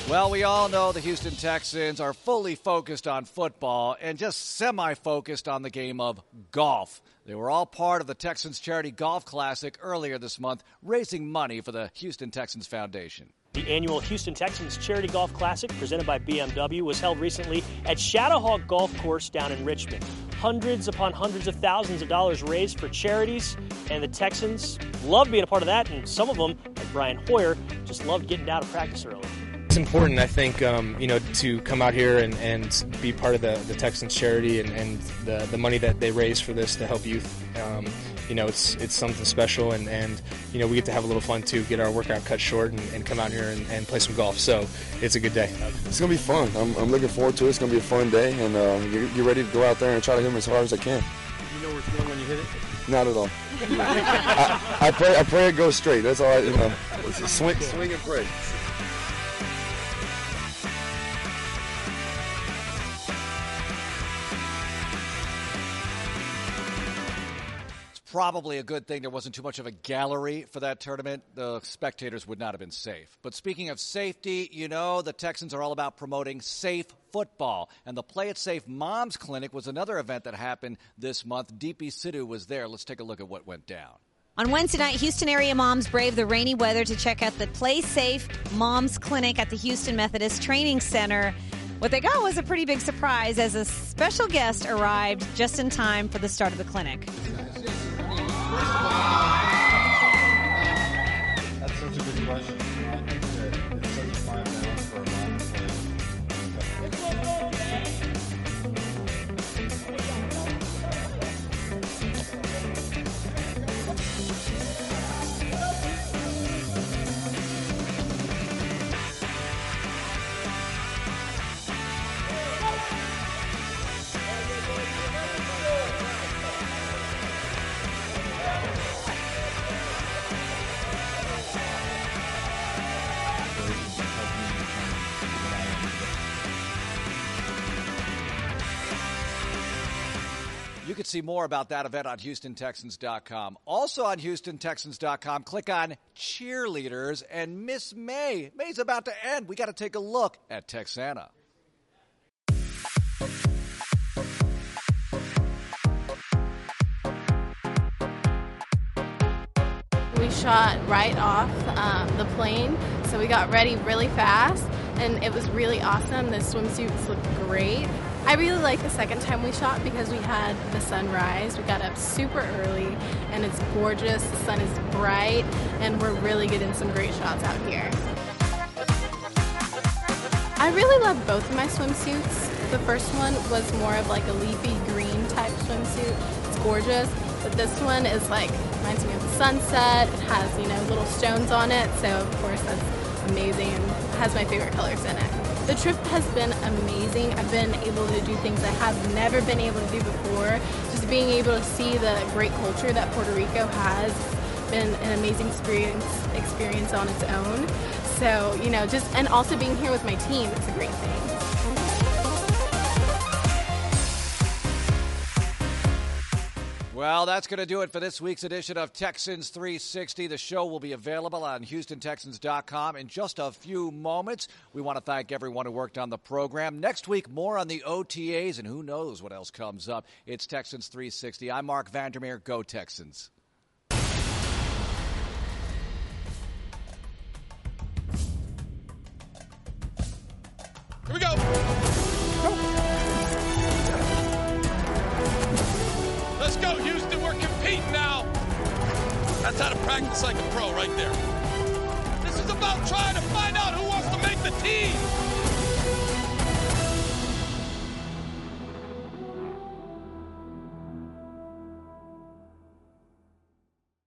Well, we all know the Houston Texans are fully focused on football and just semi-focused on the game of golf. They were all part of the Texans Charity Golf Classic earlier this month, raising money for the Houston Texans Foundation. The annual Houston Texans Charity Golf Classic, presented by BMW, was held recently at Shadowhawk Golf Course down in Richmond. Hundreds upon hundreds of thousands of dollars raised for charities, and the Texans love being a part of that, and some of them, like Brian Hoyer, just loved getting down to practice early. It's important, I think, to come out here and be part of the Texans charity and the money that they raise for this to help youth. It's something special, and we get to have a little fun too, get our workout cut short and come out here and play some golf. So it's a good day. It's going to be fun. I'm looking forward to it. It's going to be a fun day, and you're ready to go out there and try to hit them as hard as I can. You know where it's going when you hit it? Not at all. I pray it goes straight. That's all It's swing and pray. Probably a good thing there wasn't too much of a gallery for that tournament. The spectators would not have been safe. But speaking of safety, the Texans are all about promoting safe football. And the Play It Safe Moms Clinic was another event that happened this month. Deepi Sidhu was there. Let's take a look at what went down. On Wednesday night, Houston area moms braved the rainy weather to check out the Play Safe Moms Clinic at the Houston Methodist Training Center. What they got was a pretty big surprise as a special guest arrived just in time for the start of the clinic. That's such a good question. I think that it's such a fine balance for a mom to play. You can see more about that event on HoustonTexans.com. Also on HoustonTexans.com, click on cheerleaders and Miss May. May's about to end. We got to take a look at Texana. We shot right off the plane, so we got ready really fast, and it was really awesome. The swimsuits looked great. I really like the second time we shot because we had the sunrise. We got up super early, and it's gorgeous. The sun is bright, and we're really getting some great shots out here. I really love both of my swimsuits. The first one was more of like a leafy green type swimsuit. It's gorgeous, but this one is reminds me of the sunset. It has, little stones on it, so of course that's amazing and has my favorite colors in it. The trip has been amazing. I've been able to do things I have never been able to do before. Just being able to see the great culture that Puerto Rico has been an amazing experience on its own. So, and also being here with my team, it's a great thing. Well, that's going to do it for this week's edition of Texans 360. The show will be available on HoustonTexans.com in just a few moments. We want to thank everyone who worked on the program. Next week, more on the OTAs, and who knows what else comes up. It's Texans 360. I'm Mark Vandermeer. Go Texans. Here we go. Let's go, Houston. We're competing now. That's how to practice like a pro right there. This is about trying to find out who wants to make the team.